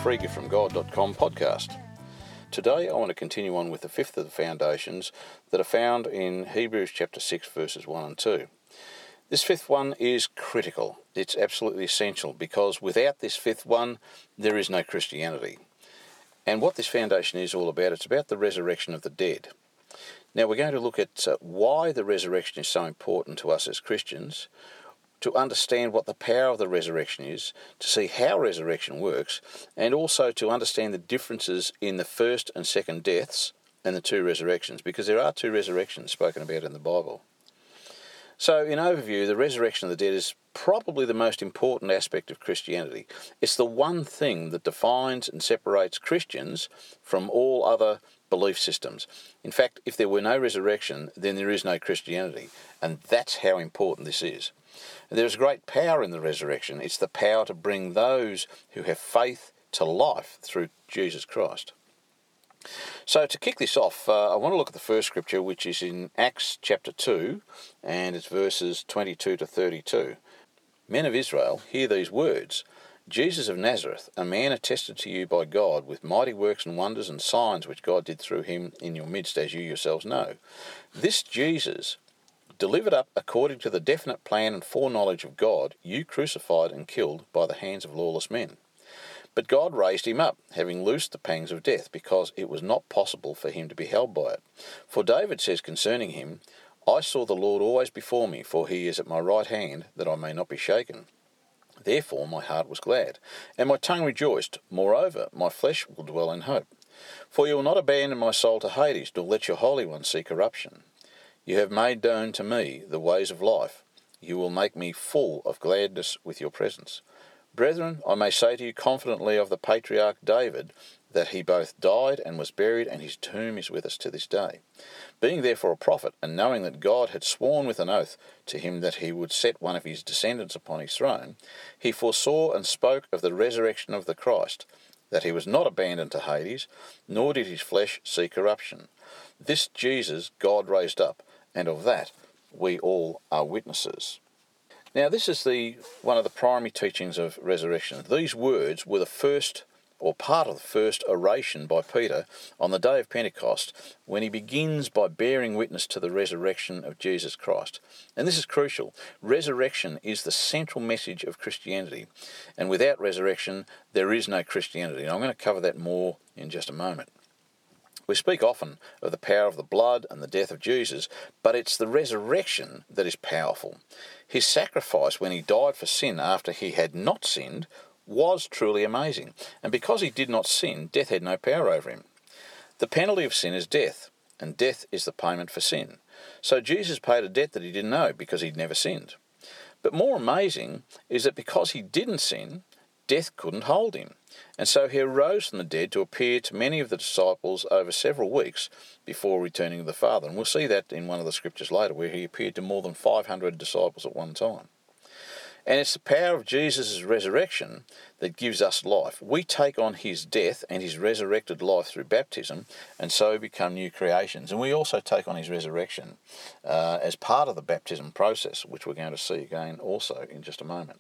freegiftfromgod.com podcast. Today I want to continue on with the fifth of the foundations that are found in Hebrews chapter 6 verses 1 and 2. This fifth one is critical. It's absolutely essential because without this fifth one there is no Christianity. And what this foundation is all about, it's about the resurrection of the dead. Now we're going to look at why the resurrection is so important to us as Christians, to understand what the power of the resurrection is, to see how resurrection works, and also to understand the differences in the first and second deaths and the two resurrections, because there are two resurrections spoken about in the Bible. So, in overview, the resurrection of the dead is probably the most important aspect of Christianity. It's the one thing that defines and separates Christians from all other belief systems. In fact, if there were no resurrection, then there is no Christianity, and that's how important this is. There's great power in the resurrection. It's the power to bring those who have faith to life through Jesus Christ. So to kick this off, I want to look at the first scripture, which is in Acts chapter 2, and it's verses 22 to 32. Men of Israel, hear these words. Jesus of Nazareth, a man attested to you by God with mighty works and wonders and signs which God did through him in your midst, as you yourselves know. This Jesus, delivered up according to the definite plan and foreknowledge of God, you crucified and killed by the hands of lawless men. But God raised him up, having loosed the pangs of death, because it was not possible for him to be held by it. For David says concerning him, I saw the Lord always before me, for he is at my right hand, that I may not be shaken. Therefore my heart was glad, and my tongue rejoiced. Moreover, my flesh will dwell in hope. For you will not abandon my soul to Hades, nor let your Holy One see corruption. You have made known to me the ways of life. You will make me full of gladness with your presence. Brethren, I may say to you confidently of the patriarch David, that he both died and was buried, and his tomb is with us to this day. Being therefore a prophet, and knowing that God had sworn with an oath to him that he would set one of his descendants upon his throne, he foresaw and spoke of the resurrection of the Christ, that he was not abandoned to Hades, nor did his flesh see corruption. This Jesus God raised up, and of that we all are witnesses. Now this is one of the primary teachings of resurrection. These words were the first, or part of the first oration by Peter on the day of Pentecost, when he begins by bearing witness to the resurrection of Jesus Christ. And this is crucial. Resurrection is the central message of Christianity, and without resurrection there is no Christianity. And I'm going to cover that more in just a moment. We speak often of the power of the blood and the death of Jesus, but it's the resurrection that is powerful. His sacrifice when he died for sin after he had not sinned was truly amazing, and because he did not sin, death had no power over him. The penalty of sin is death, and death is the payment for sin. So Jesus paid a debt that he didn't owe because he'd never sinned. But more amazing is that because he didn't sin, death couldn't hold him. And so he arose from the dead to appear to many of the disciples over several weeks before returning to the Father. And we'll see that in one of the scriptures later, where he appeared to more than 500 disciples at one time. And it's the power of Jesus' resurrection that gives us life. We take on his death and his resurrected life through baptism, and so become new creations. And we also take on his resurrection as part of the baptism process, which we're going to see again also in just a moment.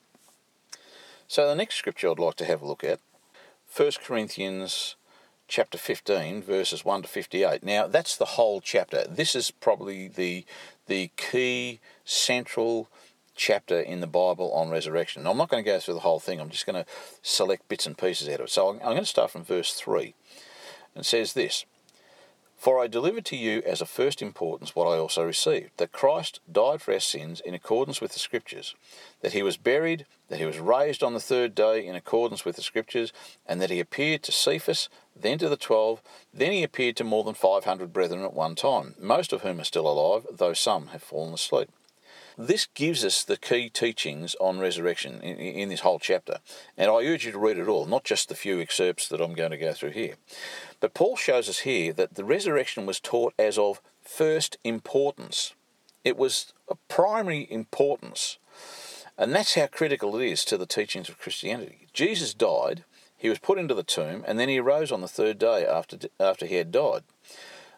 So the next scripture I'd like to have a look at, 1 Corinthians chapter 15, verses 1 to 58. Now, that's the whole chapter. This is probably the key central chapter in the Bible on resurrection. Now, I'm not going to go through the whole thing. I'm just going to select bits and pieces out of it. So I'm going to start from verse 3. And it says this, For I delivered to you as of first importance what I also received, that Christ died for our sins in accordance with the Scriptures, that he was buried, that he was raised on the third day in accordance with the Scriptures, and that he appeared to Cephas, then to the 12, then he appeared to more than 500 brethren at one time, most of whom are still alive, though some have fallen asleep. This gives us the key teachings on resurrection in this whole chapter, and I urge you to read it all, not just the few excerpts that I'm going to go through here. But Paul shows us here that the resurrection was taught as of first importance. It was of primary importance, and that's how critical it is to the teachings of Christianity. Jesus died, he was put into the tomb, and then he arose on the third day after he had died.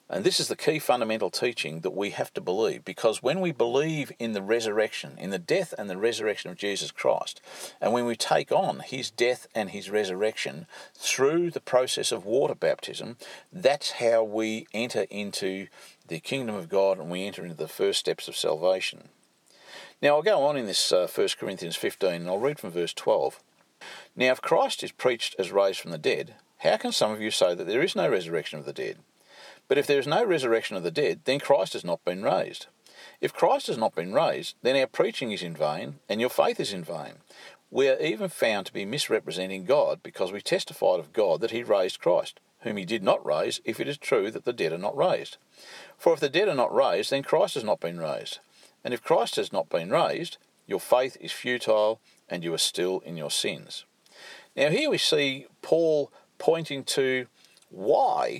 And this is the key fundamental teaching that we have to believe, because when we believe in the resurrection, in the death and the resurrection of Jesus Christ, and when we take on his death and his resurrection through the process of water baptism, that's how we enter into the kingdom of God and we enter into the first steps of salvation. Now I'll go on in this 1 Corinthians 15 and I'll read from verse 12. Now if Christ is preached as raised from the dead, how can some of you say that there is no resurrection of the dead? But if there is no resurrection of the dead, then Christ has not been raised. If Christ has not been raised, then our preaching is in vain, and your faith is in vain. We are even found to be misrepresenting God, because we testified of God that he raised Christ, whom he did not raise, if it is true that the dead are not raised. For if the dead are not raised, then Christ has not been raised. And if Christ has not been raised, your faith is futile, and you are still in your sins. Now here we see Paul pointing to why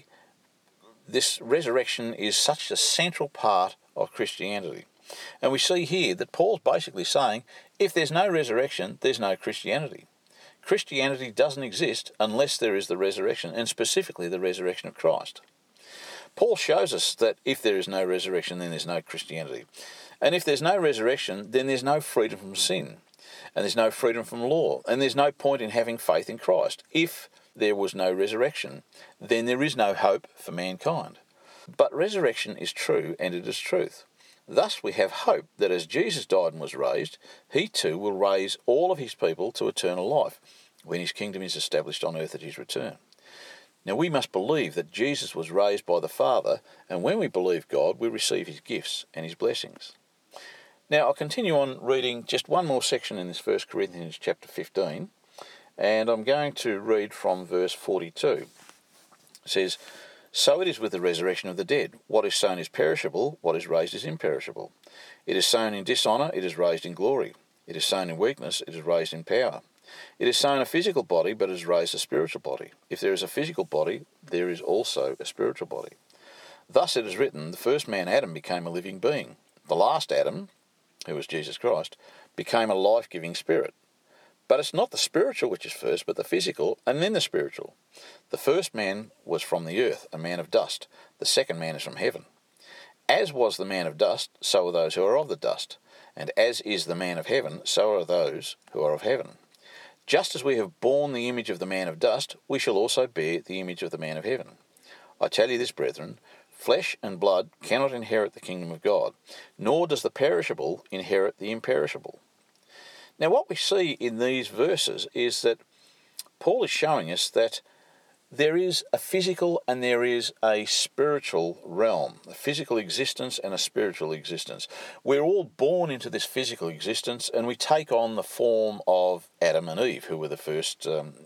this resurrection is such a central part of Christianity. And we see here that Paul's basically saying, if there's no resurrection, there's no Christianity. Christianity doesn't exist unless there is the resurrection, and specifically the resurrection of Christ. Paul shows us that if there is no resurrection, then there's no Christianity. And if there's no resurrection, then there's no freedom from sin, and there's no freedom from law, and there's no point in having faith in Christ. If there was no resurrection, then there is no hope for mankind. But resurrection is true, and it is truth. Thus we have hope that as Jesus died and was raised, he too will raise all of his people to eternal life, when his kingdom is established on earth at his return. Now we must believe that Jesus was raised by the Father, and when we believe God, we receive his gifts and his blessings. Now I'll continue on reading just one more section in this 1 Corinthians chapter 15, and I'm going to read from verse 42. It says, So it is with the resurrection of the dead. What is sown is perishable, what is raised is imperishable. It is sown in dishonour, it is raised in glory. It is sown in weakness, it is raised in power. It is sown a physical body, but it is raised a spiritual body. If there is a physical body, there is also a spiritual body. Thus it is written, the first man Adam became a living being. The last Adam, who was Jesus Christ, became a life-giving spirit. But it's not the spiritual which is first, but the physical, and then the spiritual. The first man was from the earth, a man of dust. The second man is from heaven. As was the man of dust, so are those who are of the dust. And as is the man of heaven, so are those who are of heaven. Just as we have borne the image of the man of dust, we shall also bear the image of the man of heaven. I tell you this, brethren, flesh and blood cannot inherit the kingdom of God, nor does the perishable inherit the imperishable. Now what we see in these verses is that Paul is showing us that there is a physical and there is a spiritual realm, a physical existence and a spiritual existence. We're all born into this physical existence and we take on the form of Adam and Eve, who were the first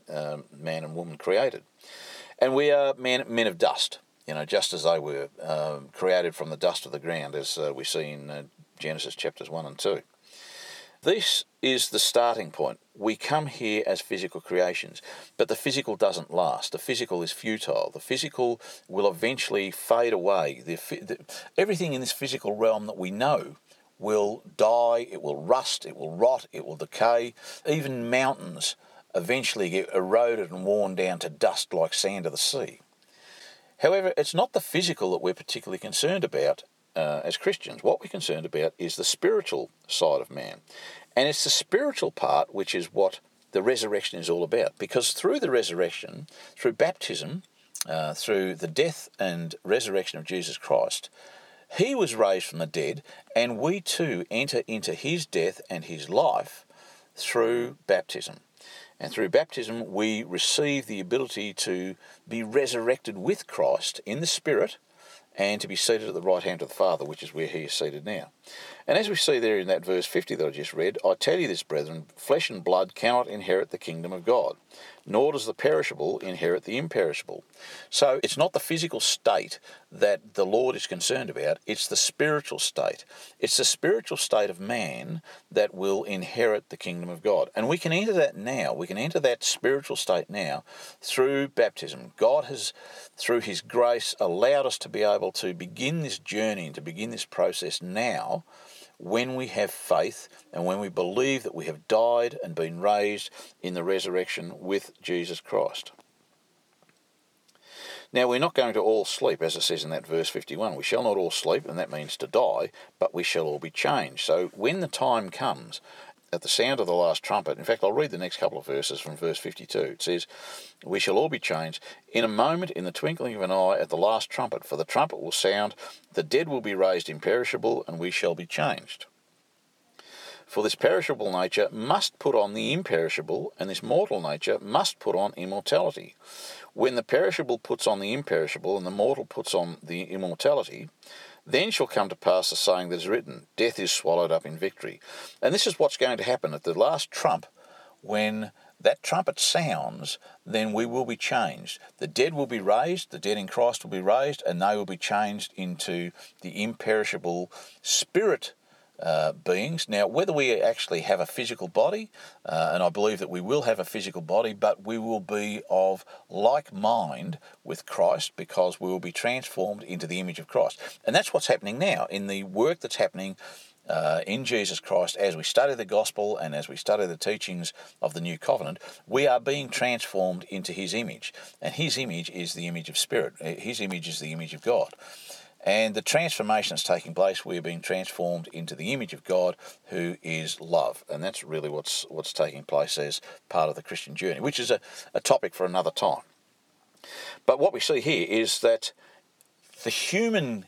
man and woman created. And we are men of dust, just as they were created from the dust of the ground, as we see in Genesis chapters 1 and 2. This is the starting point. We come here as physical creations, but the physical doesn't last. The physical is futile. The physical will eventually fade away. Everything in this physical realm that we know will die, it will rust, it will rot, it will decay. Even mountains eventually get eroded and worn down to dust like sand of the sea. However, it's not the physical that we're particularly concerned about as Christians. What we're concerned about is the spiritual side of man. And it's the spiritual part which is what the resurrection is all about. Because through the resurrection, through baptism, through the death and resurrection of Jesus Christ, he was raised from the dead, and we too enter into his death and his life through baptism. And through baptism, we receive the ability to be resurrected with Christ in the Spirit and to be seated at the right hand of the Father, which is where he is seated now. And as we see there in that verse 50 that I just read, I tell you this, brethren, flesh and blood cannot inherit the kingdom of God, nor does the perishable inherit the imperishable. So it's not the physical state that the Lord is concerned about, it's the spiritual state. It's the spiritual state of man that will inherit the kingdom of God. And we can enter that now. We can enter that spiritual state now through baptism. God has, through his grace, allowed us to be able to begin this journey and to begin this process now, when we have faith and when we believe that we have died and been raised in the resurrection with Jesus Christ. Now, we're not going to all sleep, as it says in that verse 51. We shall not all sleep, and that means to die, but we shall all be changed. So when the time comes, at the sound of the last trumpet, in fact, I'll read the next couple of verses from verse 52. It says, we shall all be changed in a moment, in the twinkling of an eye, at the last trumpet. For the trumpet will sound, the dead will be raised imperishable, and we shall be changed. For this perishable nature must put on the imperishable, and this mortal nature must put on immortality. When the perishable puts on the imperishable, and the mortal puts on the immortality, then shall come to pass the saying that is written, death is swallowed up in victory. And this is what's going to happen at the last trump. When that trumpet sounds, then we will be changed. The dead will be raised, the dead in Christ will be raised, and they will be changed into the imperishable spirit beings. Now, whether we actually have a physical body, and I believe that we will have a physical body, but we will be of like mind with Christ, because we will be transformed into the image of Christ. And that's what's happening now in the work that's happening in Jesus Christ. As we study the gospel and as we study the teachings of the new covenant, we are being transformed into his image. And his image is the image of spirit. His image is the image of God. And the transformation that's taking place, we're being transformed into the image of God, who is love. And that's really what's taking place as part of the Christian journey, which is a topic for another time. But what we see here is that the human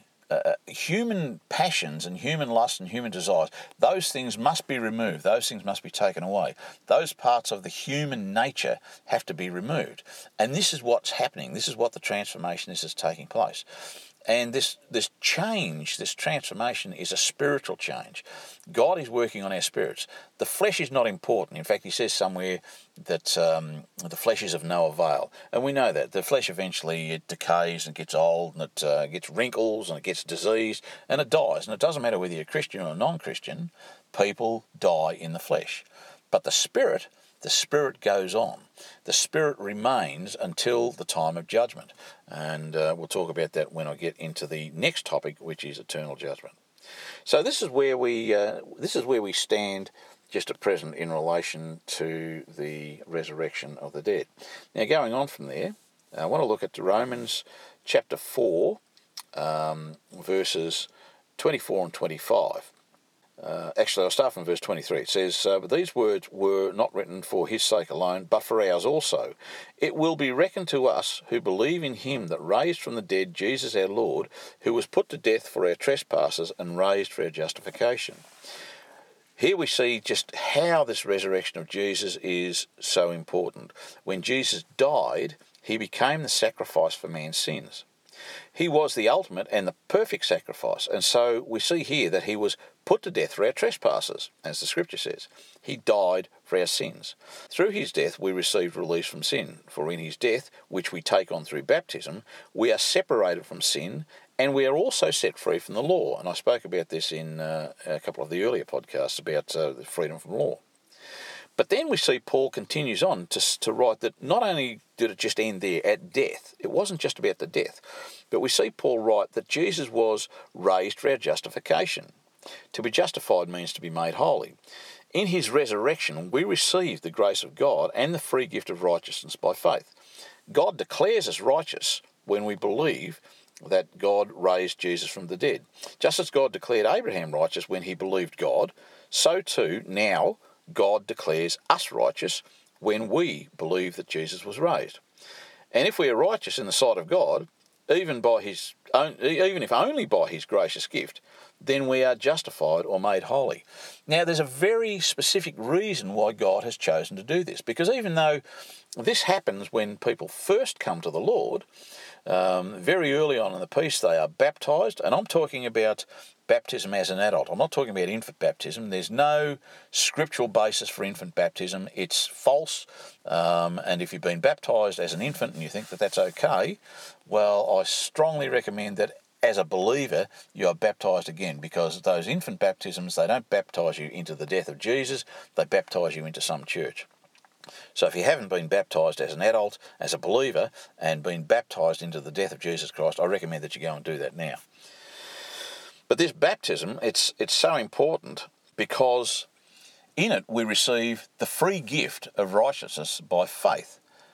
passions and human lusts and human desires, those things must be removed. Those things must be taken away. Those parts of the human nature have to be removed. And this is what's happening. This is what the transformation is taking place. And this change, this transformation, is a spiritual change. God is working on our spirits. The flesh is not important. In fact, he says somewhere that the flesh is of no avail. And we know that. The flesh eventually it decays and gets old, and it gets wrinkles, and it gets diseased, and it dies. And it doesn't matter whether you're a Christian or a non-Christian, people die in the flesh. But the spirit goes on. The spirit remains until the time of judgment. And we'll talk about that when I get into the next topic, which is eternal judgment. So this is where we stand just at present in relation to the resurrection of the dead. Now, going on from there, I want to look at Romans chapter 4, verses 24 and 25. Actually, I'll start from verse 23. It says, but these words were not written for his sake alone, but for ours also. It will be reckoned to us who believe in him that raised from the dead Jesus our Lord, who was put to death for our trespasses and raised for our justification. Here we see just how this resurrection of Jesus is so important. When Jesus died, he became the sacrifice for man's sins. He was the ultimate and the perfect sacrifice, and so we see here that he was put to death for our trespasses, as the scripture says. He died for our sins. Through his death we received release from sin, for in his death, which we take on through baptism, we are separated from sin, and we are also set free from the law. And I spoke about this in a couple of the earlier podcasts about the freedom from law. But then we see Paul continues on to write that not only did it just end there at death, it wasn't just about the death, but we see Paul write that Jesus was raised for our justification. To be justified means to be made holy. In his resurrection, we receive the grace of God and the free gift of righteousness by faith. God declares us righteous when we believe that God raised Jesus from the dead. Just as God declared Abraham righteous when he believed God, so too now God declares us righteous when we believe that Jesus was raised. And if we are righteous in the sight of God, even if only by his gracious gift, then we are justified or made holy. Now, there's a very specific reason why God has chosen to do this, because even though this happens when people first come to the Lord, very early on in the piece they are baptised, and I'm talking about baptism as an adult. I'm not talking about infant baptism. There's no scriptural basis for infant baptism. It's false, and if you've been baptised as an infant and you think that that's okay, well, I strongly recommend that as a believer, you are baptised again, because those infant baptisms, they don't baptise you into the death of Jesus, they baptise you into some church. So if you haven't been baptised as an adult, as a believer, and been baptised into the death of Jesus Christ, I recommend that you go and do that now. But this baptism, it's so important because in it we receive the free gift of righteousness by faith.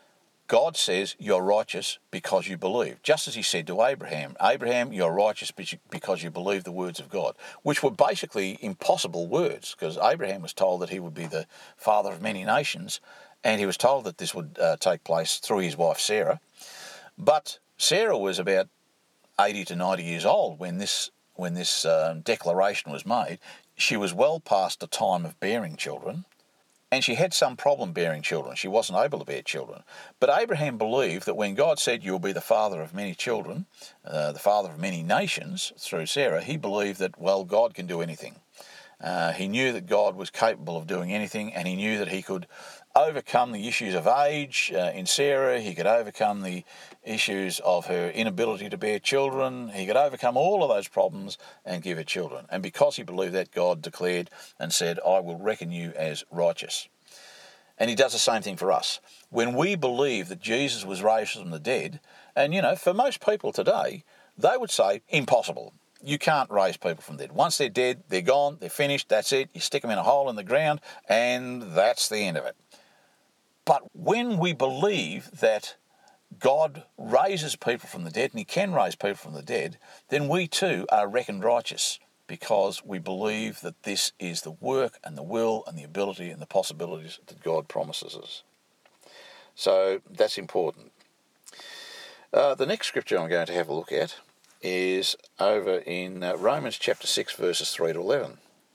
God says you're righteous because you believe. Just as he said to Abraham, Abraham, you're righteous because you believe the words of God, which were basically impossible words, because Abraham was told that he would be the father of many nations, and he was told that this would take place through his wife Sarah. But Sarah was about 80 to 90 years old when this declaration was made. She was well past the time of bearing children, and she had some problem bearing children. She wasn't able to bear children. But Abraham believed that when God said you will be the father of many children, the father of many nations through Sarah, he believed that, well, God can do anything. He knew that God was capable of doing anything, and he knew that he could overcome the issues of age in Sarah. He could overcome the issues of her inability to bear children. He could overcome all of those problems and give her children. And because he believed that, God declared and said, I will reckon you as righteous. And he does the same thing for us. When we believe that Jesus was raised from the dead, and, for most people today, they would say, impossible. You can't raise people from the dead. Once they're dead, they're gone, they're finished, that's it. You stick them in a hole in the ground, and that's the end of it. But when we believe that God raises people from the dead, and he can raise people from the dead, then we too are reckoned righteous, because we believe that this is the work and the will and the ability and the possibilities that God promises us. So that's important. The next scripture I'm going to have a look at is over in Romans chapter 6, verses 3 to 11.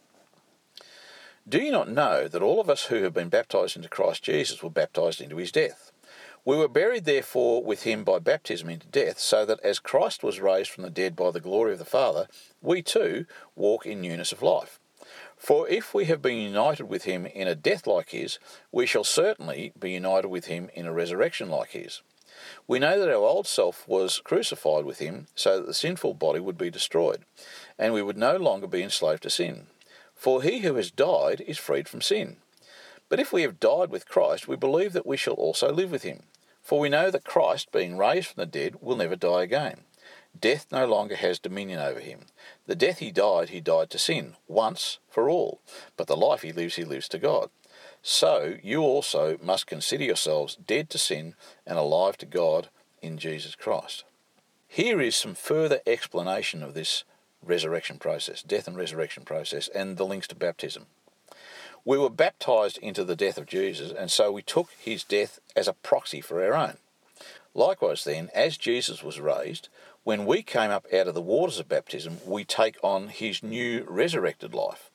Do you not know that all of us who have been baptized into Christ Jesus were baptized into his death? We were buried therefore with him by baptism into death, so that as Christ was raised from the dead by the glory of the Father, we too walk in newness of life. For if we have been united with him in a death like his, we shall certainly be united with him in a resurrection like his. We know that our old self was crucified with him, so that the sinful body would be destroyed, and we would no longer be enslaved to sin. For he who has died is freed from sin. But if we have died with Christ, we believe that we shall also live with him. For we know that Christ, being raised from the dead, will never die again. Death no longer has dominion over him. The death he died to sin, once for all. But the life he lives to God. So you also must consider yourselves dead to sin and alive to God in Jesus Christ. Here is some further explanation of this resurrection process, death and resurrection process, and the links to baptism. We were baptized into the death of Jesus, and so we took his death as a proxy for our own. Likewise then, as Jesus was raised, when we came up out of the waters of baptism, we take on his new resurrected life.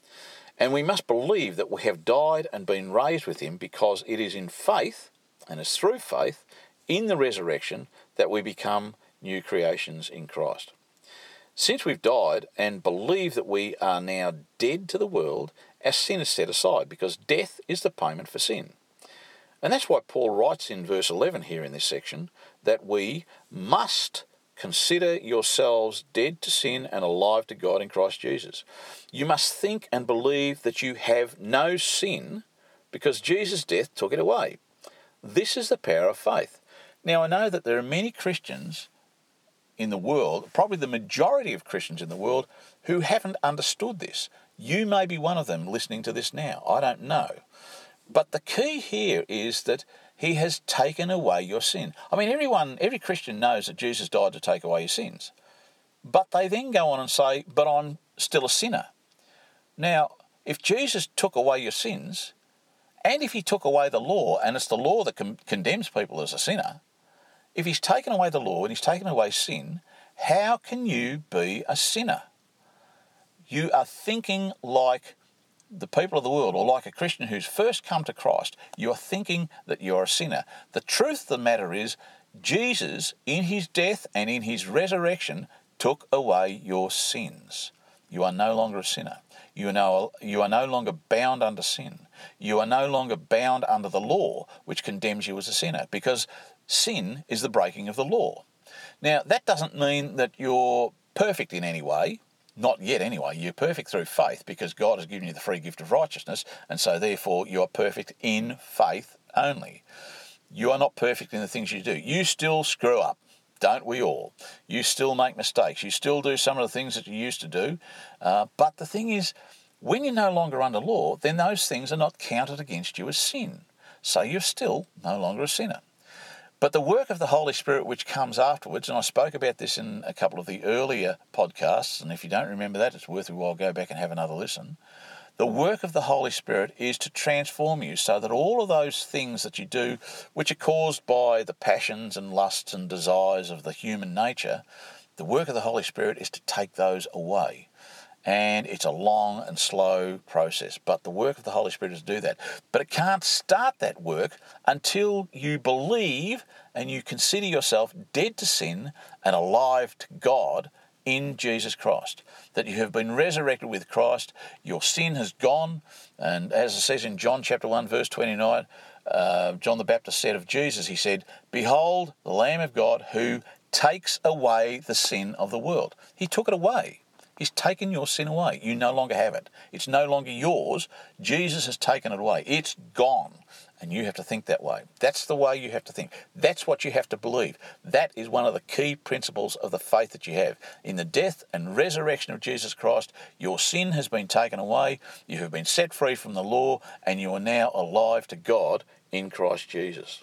And we must believe that we have died and been raised with him, because it is in faith, and it's through faith, in the resurrection, that we become new creations in Christ. Since we've died and believe that we are now dead to the world, our sin is set aside, because death is the payment for sin. And that's why Paul writes in verse 11 here in this section, that we must consider yourselves dead to sin and alive to God in Christ Jesus. You must think and believe that you have no sin, because Jesus' death took it away. This is the power of faith. Now, I know that there are many Christians in the world, probably the majority of Christians in the world, who haven't understood this. You may be one of them listening to this now. I don't know. But the key here is that he has taken away your sin. I mean, every Christian knows that Jesus died to take away your sins. But they then go on and say, but I'm still a sinner. Now, if Jesus took away your sins, and if he took away the law, and it's the law that condemns people as a sinner, if he's taken away the law and he's taken away sin, how can you be a sinner? You are thinking like the people of the world, or like a Christian who's first come to Christ. You're thinking that you're a sinner. The truth of the matter is, Jesus, in his death and in his resurrection, took away your sins. You are no longer a sinner. You are no longer bound under sin. You are no longer bound under the law, which condemns you as a sinner, because sin is the breaking of the law. Now, that doesn't mean that you're perfect in any way. Not yet anyway. You're perfect through faith, because God has given you the free gift of righteousness, and so therefore you are perfect in faith only. You are not perfect in the things you do. You still screw up, don't we all? You still make mistakes. You still do some of the things that you used to do. But the thing is, when you're no longer under law, then those things are not counted against you as sin. So you're still no longer a sinner. But the work of the Holy Spirit which comes afterwards, and I spoke about this in a couple of the earlier podcasts, and if you don't remember that, it's worth your while, go back and have another listen. The work of the Holy Spirit is to transform you so that all of those things that you do, which are caused by the passions and lusts and desires of the human nature, the work of the Holy Spirit is to take those away. And it's a long and slow process, but the work of the Holy Spirit is to do that. But it can't start that work until you believe and you consider yourself dead to sin and alive to God in Jesus Christ. That you have been resurrected with Christ, your sin has gone, and as it says in John chapter 1 verse 29, John the Baptist said of Jesus, he said, "Behold the Lamb of God who takes away the sin of the world." He took it away. He's taken your sin away. You no longer have it. It's no longer yours. Jesus has taken it away. It's gone. And you have to think that way. That's the way you have to think. That's what you have to believe. That is one of the key principles of the faith that you have. In the death and resurrection of Jesus Christ, your sin has been taken away, you have been set free from the law, and you are now alive to God in Christ Jesus.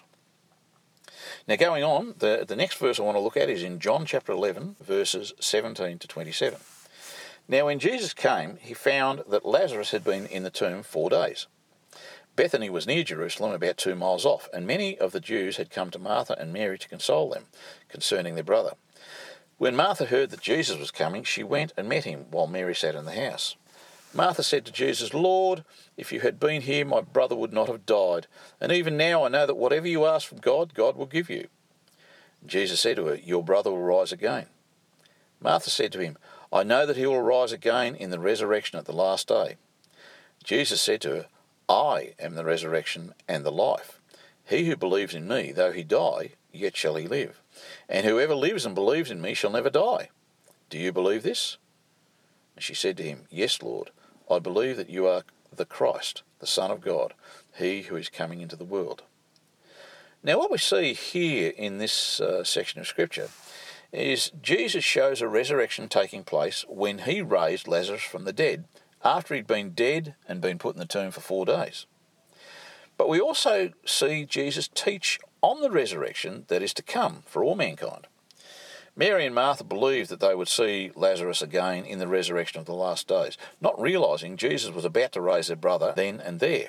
Now going on, the next verse I want to look at is in John chapter 11, verses 17 to 27. Now when Jesus came, he found that Lazarus had been in the tomb 4 days. Bethany was near Jerusalem, about 2 miles off, and many of the Jews had come to Martha and Mary to console them concerning their brother. When Martha heard that Jesus was coming, she went and met him while Mary sat in the house. Martha said to Jesus, "Lord, if you had been here, my brother would not have died. And even now I know that whatever you ask from God, God will give you." Jesus said to her, "Your brother will rise again." Martha said to him, "I know that he will rise again in the resurrection at the last day." Jesus said to her, "I am the resurrection and the life. He who believes in me, though he die, yet shall he live. And whoever lives and believes in me shall never die. Do you believe this?" And she said to him, "Yes, Lord, I believe that you are the Christ, the Son of God, he who is coming into the world." Now what we see here in this section of Scripture is Jesus shows a resurrection taking place when he raised Lazarus from the dead, after he'd been dead and been put in the tomb for 4 days. But we also see Jesus teach on the resurrection that is to come for all mankind. Mary and Martha believed that they would see Lazarus again in the resurrection of the last days, not realising Jesus was about to raise their brother then and there.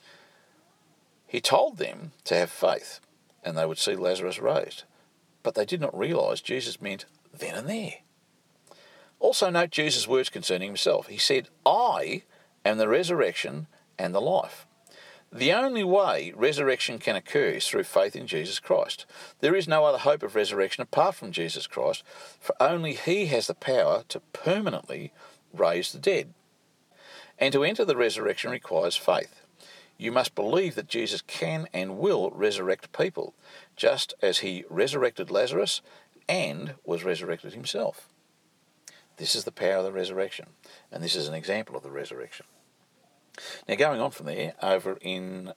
He told them to have faith and they would see Lazarus raised, but they did not realise Jesus meant then and there. Also note Jesus' words concerning himself. He said, "I am the resurrection and the life." The only way resurrection can occur is through faith in Jesus Christ. There is no other hope of resurrection apart from Jesus Christ, for only he has the power to permanently raise the dead. And to enter the resurrection requires faith. You must believe that Jesus can and will resurrect people, just as he resurrected Lazarus and was resurrected himself. This is the power of the resurrection, and this is an example of the resurrection. Now going on from there, over in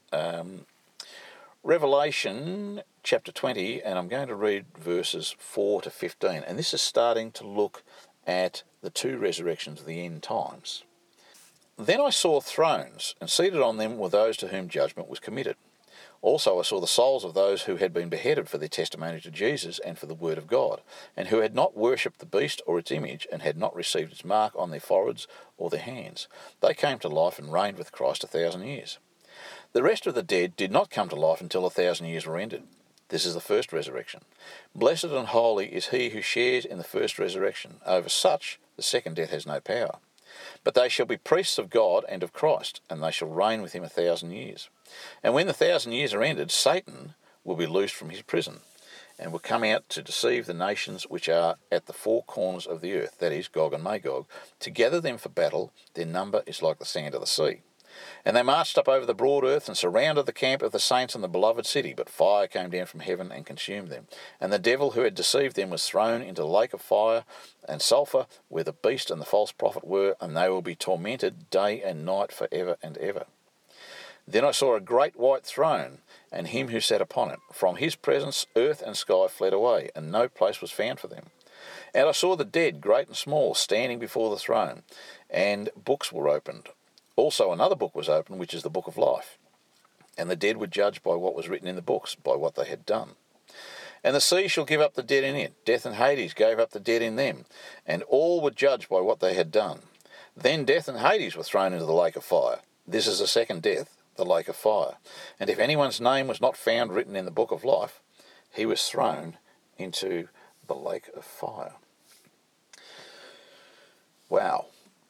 Revelation chapter 20, and I'm going to read verses 4 to 15, and this is starting to look at the 2 resurrections of the end times. "Then I saw thrones, and seated on them were those to whom judgment was committed. Also I saw the souls of those who had been beheaded for their testimony to Jesus and for the word of God, and who had not worshipped the beast or its image, and had not received its mark on their foreheads or their hands. They came to life and reigned with Christ 1,000 years. The rest of the dead did not come to life until 1,000 years were ended. This is the first resurrection. Blessed and holy is he who shares in the first resurrection. Over such the second death has no power. But they shall be priests of God and of Christ, and they shall reign with him 1,000 years. And when the 1,000 years are ended, Satan will be loosed from his prison, and will come out to deceive the nations which are at the 4 corners of the earth, that is, Gog and Magog, to gather them for battle. Their number is like the sand of the sea. And they marched up over the broad earth and surrounded the camp of the saints and the beloved city, but fire came down from heaven and consumed them. And the devil who had deceived them was thrown into the lake of fire and sulphur, where the beast and the false prophet were, and they will be tormented day and night for ever and ever. Then I saw a great white throne, and him who sat upon it. From his presence earth and sky fled away, and no place was found for them. And I saw the dead, great and small, standing before the throne, and books were opened. Also another book was opened, which is the book of life. And the dead were judged by what was written in the books, by what they had done. And the sea shall give up the dead in it. Death and Hades gave up the dead in them, and all were judged by what they had done. Then death and Hades were thrown into the lake of fire. This is the second death, the lake of fire. And if anyone's name was not found written in the book of life, he was thrown into the lake of fire. Wow.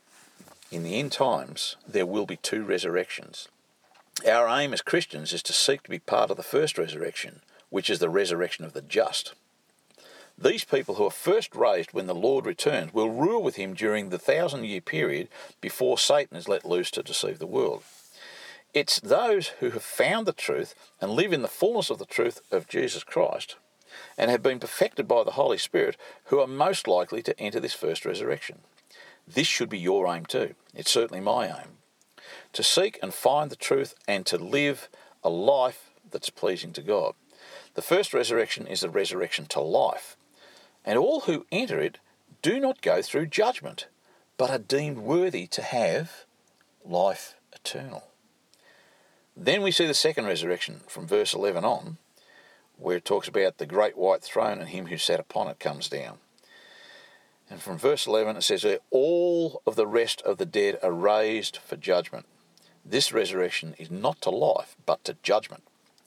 In the end times, there will be two resurrections. Our aim as Christians is to seek to be part of the first resurrection, which is the resurrection of the just. These people who are first raised when the Lord returns will rule with him during the 1,000-year period before Satan is let loose to deceive the world. It's those who have found the truth and live in the fullness of the truth of Jesus Christ and have been perfected by the Holy Spirit who are most likely to enter this first resurrection. This should be your aim too. It's certainly my aim. To seek and find the truth and to live a life that's pleasing to God. The first resurrection is the resurrection to life, and all who enter it do not go through judgment, but are deemed worthy to have life eternal. Then we see the second resurrection from verse 11 on, where it talks about the great white throne and him who sat upon it comes down. And from verse 11 it says, all of the rest of the dead are raised for judgment. This resurrection is not to life, but to judgment.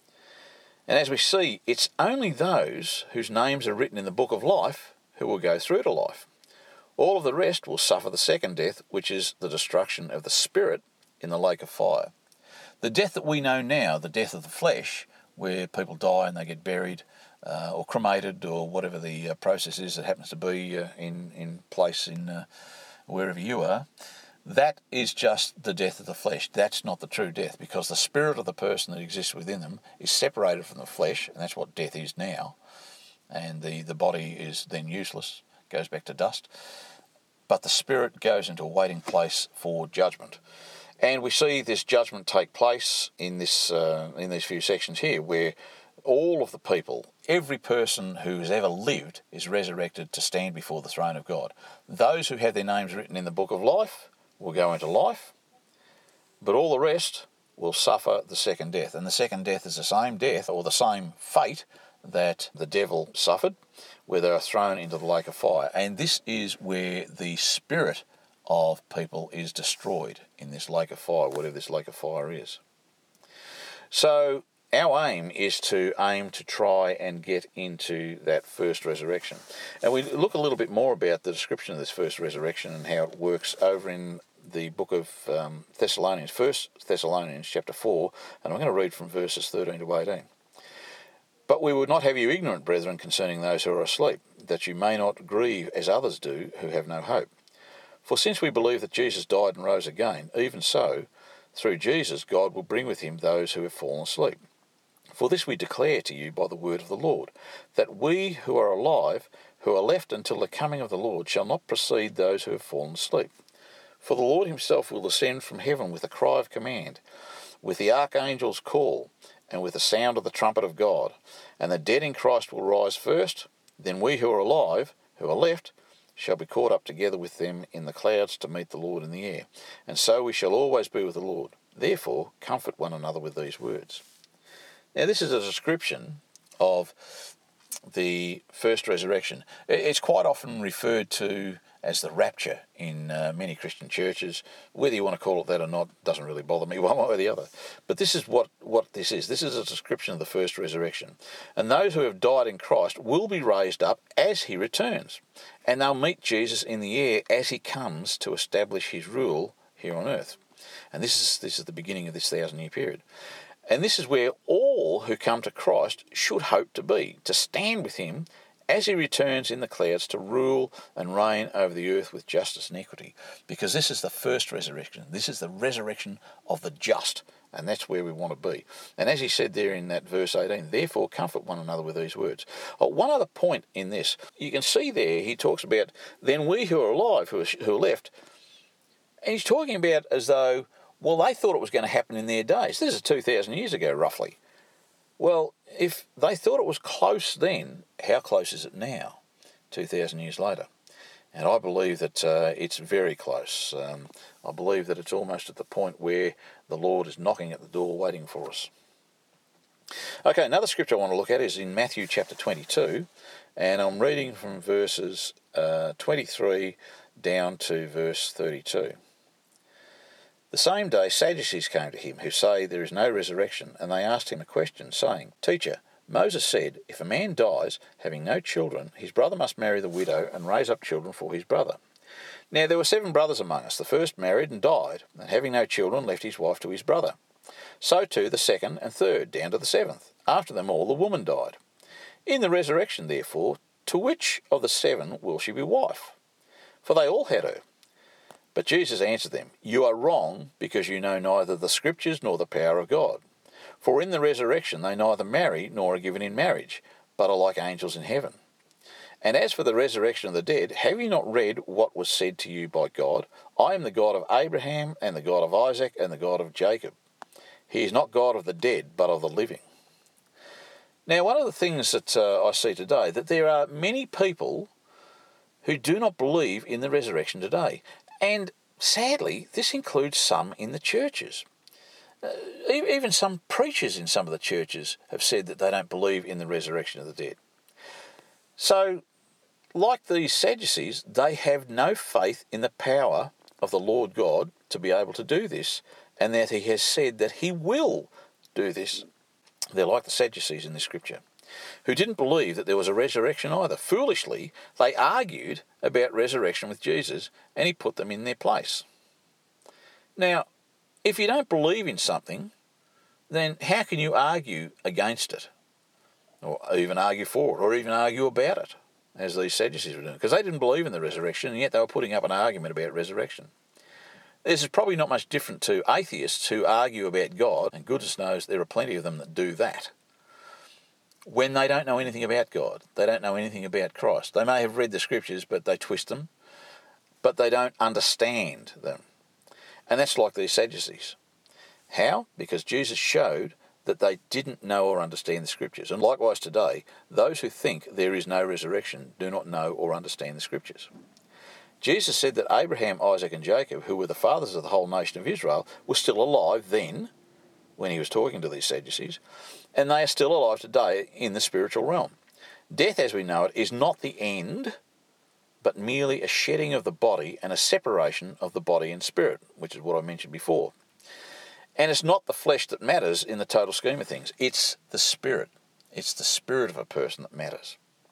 And as we see, it's only those whose names are written in the book of life who will go through to life. All of the rest will suffer the second death, which is the destruction of the spirit in the lake of fire. The death that we know now, the death of the flesh, where people die and they get buried or cremated or whatever the process is that happens to be in place in wherever you are, that is just the death of the flesh. That's not the true death, because the spirit of the person that exists within them is separated from the flesh, and that's what death is now. And the body is then useless, goes back to dust. But the spirit goes into a waiting place for judgment. And we see this judgment take place in these few sections here, where all of the people, every person who has ever lived, is resurrected to stand before the throne of God. Those who have their names written in the book of life will go into life, but all the rest will suffer the second death. And the second death is the same death, or the same fate, that the devil suffered, where they are thrown into the lake of fire. And this is where the spirit of people is destroyed, in this lake of fire, whatever this lake of fire is. So our aim is to try and get into that first resurrection. And we look a little bit more about the description of this first resurrection and how it works over in the book of Thessalonians, 1 Thessalonians chapter 4, and I'm going to read from verses 13 to 18. But we would not have you ignorant, brethren, concerning those who are asleep, that you may not grieve as others do who have no hope. For since we believe that Jesus died and rose again, even so, through Jesus God will bring with him those who have fallen asleep. For this we declare to you by the word of the Lord, that we who are alive, who are left until the coming of the Lord, shall not precede those who have fallen asleep. For the Lord himself will descend from heaven with a cry of command, with the archangel's call, and with the sound of the trumpet of God. And the dead in Christ will rise first, then we who are alive, who are left, shall be caught up together with them in the clouds to meet the Lord in the air. And so we shall always be with the Lord. Therefore, comfort one another with these words. Now, this is a description of the first resurrection. It's quite often referred to as the rapture in many Christian churches. Whether you want to call it that or not doesn't really bother me one way or the other. But this is what this is. This is a description of the first resurrection. And those who have died in Christ will be raised up as he returns. And they'll meet Jesus in the air as he comes to establish his rule here on earth. And this is the beginning of this 1,000-year period. And this is where all who come to Christ should hope to be, to stand with him as he returns in the clouds to rule and reign over the earth with justice and equity. Because this is the first resurrection. This is the resurrection of the just. And that's where we want to be. And as he said there in that verse 18, therefore comfort one another with these words. One other point in this, you can see there he talks about, then we who are alive, who are left, and he's talking about as though, well, they thought it was going to happen in their days. This is 2,000 years ago, roughly. Well, if they thought it was close then, how close is it now, 2,000 years later? And I believe that it's very close. I believe that it's almost at the point where the Lord is knocking at the door waiting for us. Okay, another scripture I want to look at is in Matthew chapter 22, and I'm reading from verses 23 down to verse 32. The same day Sadducees came to him, who say there is no resurrection, and they asked him a question, saying, Teacher, Moses said, if a man dies, having no children, his brother must marry the widow and raise up children for his brother. Now there were 7 brothers among us. The first married and died, and having no children left his wife to his brother. So too the second and third, down to the 7th. After them all the woman died. In the resurrection, therefore, to which of the 7 will she be wife? For they all had her. But Jesus answered them, You are wrong, because you know neither the Scriptures nor the power of God. For in the resurrection they neither marry nor are given in marriage, but are like angels in heaven. And as for the resurrection of the dead, have you not read what was said to you by God? I am the God of Abraham, and the God of Isaac, and the God of Jacob. He is not God of the dead, but of the living. Now, one of the things that I see today, that there are many people who do not believe in the resurrection today. And sadly, this includes some in the churches. Even some preachers in some of the churches have said that they don't believe in the resurrection of the dead. So, like these Sadducees, they have no faith in the power of the Lord God to be able to do this, and that he has said that he will do this. They're like the Sadducees in this scripture, who didn't believe that there was a resurrection either. Foolishly, they argued about resurrection with Jesus, and he put them in their place. Now, if you don't believe in something, then how can you argue against it? Or even argue for it, or even argue about it, as these Sadducees were doing? Because they didn't believe in the resurrection, and yet they were putting up an argument about resurrection. This is probably not much different to atheists who argue about God, and goodness knows there are plenty of them that do that, when they don't know anything about God. They don't know anything about Christ. They may have read the scriptures, but they twist them, but they don't understand them. And that's like these Sadducees. How? Because Jesus showed that they didn't know or understand the scriptures. And likewise today, those who think there is no resurrection do not know or understand the scriptures. Jesus said that Abraham, Isaac and Jacob, who were the fathers of the whole nation of Israel, were still alive then, when he was talking to these Sadducees, and they are still alive today in the spiritual realm. Death, as we know it, is not the end, but merely a shedding of the body and a separation of the body and spirit, which is what I mentioned before. And it's not the flesh that matters in the total scheme of things. It's the spirit. It's the spirit of a person that matters.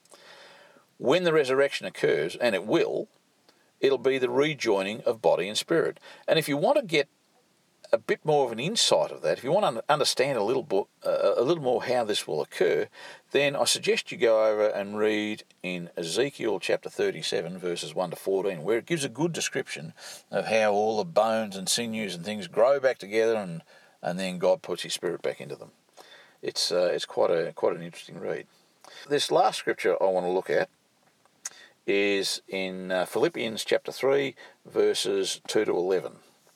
When the resurrection occurs, and it will, it'll be the rejoining of body and spirit. And if you want to get a bit more of an insight of that, if you want to understand a little more how this will occur, then I suggest you go over and read in Ezekiel chapter 37, verses 1 to 14, where it gives a good description of how all the bones and sinews and things grow back together, and then God puts his spirit back into them. It's quite an interesting read. This last scripture I want to look at is in Philippians chapter 3, verses 2 to 11.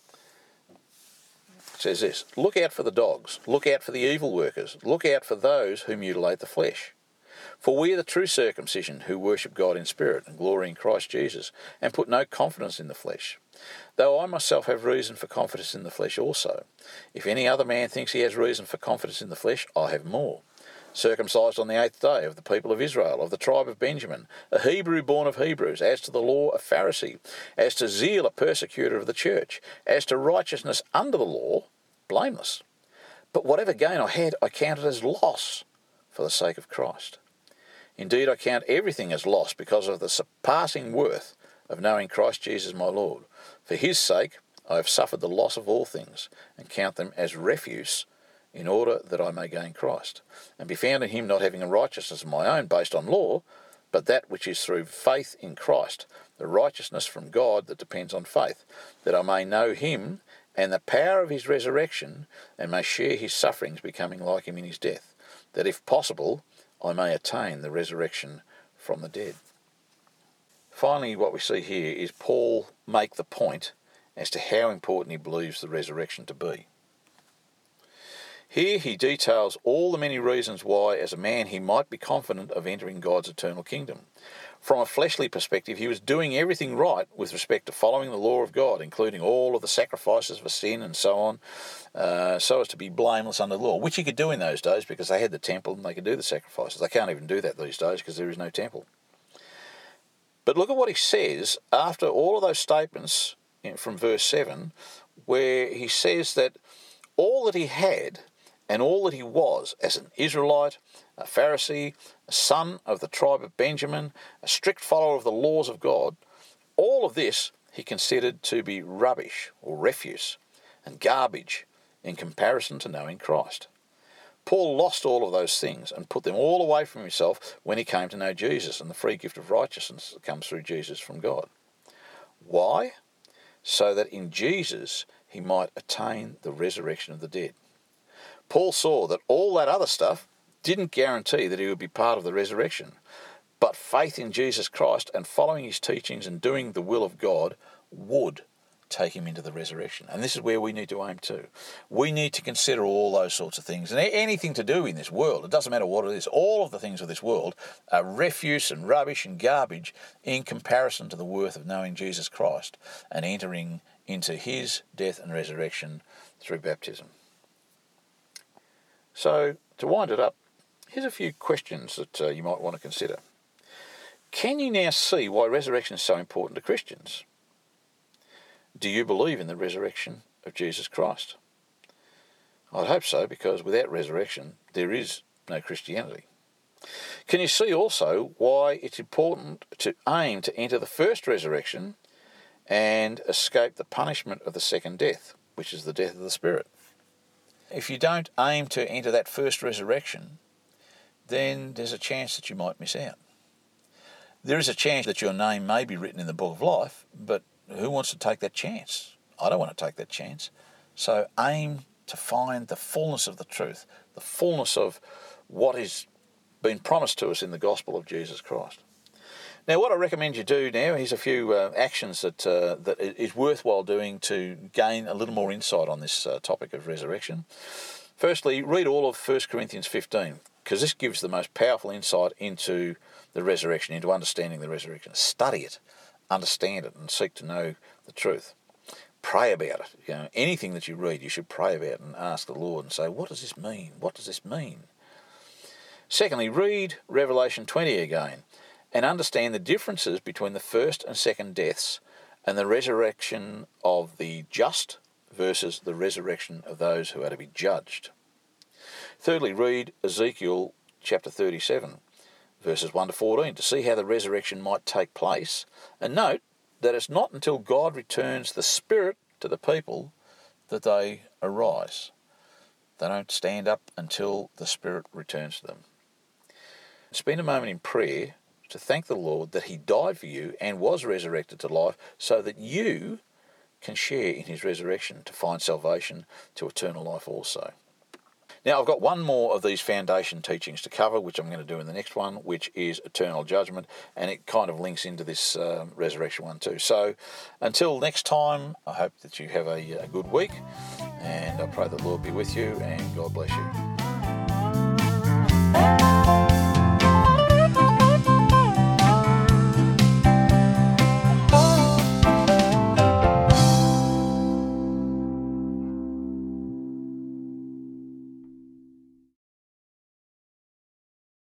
It says this, Look out for the dogs, look out for the evil workers, look out for those who mutilate the flesh. For we are the true circumcision who worship God in spirit and glory in Christ Jesus, and put no confidence in the flesh. Though I myself have reason for confidence in the flesh also. If any other man thinks he has reason for confidence in the flesh, I have more. Circumcised on the 8th day, of the people of Israel, of the tribe of Benjamin, a Hebrew born of Hebrews, as to the law a Pharisee, as to zeal a persecutor of the church, as to righteousness under the law, blameless. But whatever gain I had, I counted as loss for the sake of Christ. Indeed, I count everything as loss because of the surpassing worth of knowing Christ Jesus my Lord. For his sake I have suffered the loss of all things, and count them as refuse, in order that I may gain Christ, and be found in him, not having a righteousness of my own based on law, but that which is through faith in Christ, the righteousness from God that depends on faith, that I may know him and the power of his resurrection, and may share his sufferings, becoming like him in his death, that if possible I may attain the resurrection from the dead. Finally, what we see here is Paul make the point as to how important he believes the resurrection to be. Here he details all the many reasons why, as a man, he might be confident of entering God's eternal kingdom. From a fleshly perspective, he was doing everything right with respect to following the law of God, including all of the sacrifices for sin and so on, so as to be blameless under the law, which he could do in those days because they had the temple and they could do the sacrifices. They can't even do that these days because there is no temple. But look at what he says after all of those statements from verse 7, where he says that all that he had and all that he was as an Israelite, a Pharisee, a son of the tribe of Benjamin, a strict follower of the laws of God, all of this he considered to be rubbish or refuse and garbage in comparison to knowing Christ. Paul lost all of those things and put them all away from himself when he came to know Jesus and the free gift of righteousness that comes through Jesus from God. Why? So that in Jesus he might attain the resurrection of the dead. Paul saw that all that other stuff didn't guarantee that he would be part of the resurrection, but faith in Jesus Christ and following his teachings and doing the will of God would take him into the resurrection. And this is where we need to aim to. We need to consider all those sorts of things. And anything to do in this world, it doesn't matter what it is, all of the things of this world are refuse and rubbish and garbage in comparison to the worth of knowing Jesus Christ and entering into his death and resurrection through baptism. So, to wind it up, here's a few questions that you might want to consider. Can you now see why resurrection is so important to Christians? Do you believe in the resurrection of Jesus Christ? I'd hope so, because without resurrection, there is no Christianity. Can you see also why it's important to aim to enter the first resurrection and escape the punishment of the second death, which is the death of the spirit? If you don't aim to enter that first resurrection, then there's a chance that you might miss out. There is a chance that your name may be written in the book of life, but who wants to take that chance? I don't want to take that chance. So aim to find the fullness of the truth, the fullness of what has been promised to us in the gospel of Jesus Christ. Now, what I recommend you do now, here's a few actions that is worthwhile doing to gain a little more insight on this topic of resurrection. Firstly, read all of 1 Corinthians 15, because this gives the most powerful insight into the resurrection, into understanding the resurrection. Study it, understand it, and seek to know the truth. Pray about it. Anything that you read, you should pray about and ask the Lord and say, what does this mean? What does this mean? Secondly, read Revelation 20 again and understand the differences between the first and second deaths and the resurrection of the just versus the resurrection of those who are to be judged. Thirdly, read Ezekiel chapter 37, verses 1 to 14, to see how the resurrection might take place, and note that it's not until God returns the Spirit to the people that they arise. They don't stand up until the Spirit returns to them. Spend a moment in prayer to thank the Lord that he died for you and was resurrected to life so that you can share in his resurrection to find salvation to eternal life also. Now, I've got one more of these foundation teachings to cover, which I'm going to do in the next one, which is eternal judgment, and it kind of links into this resurrection one too. So until next time, I hope that you have a good week, and I pray the Lord be with you, and God bless you.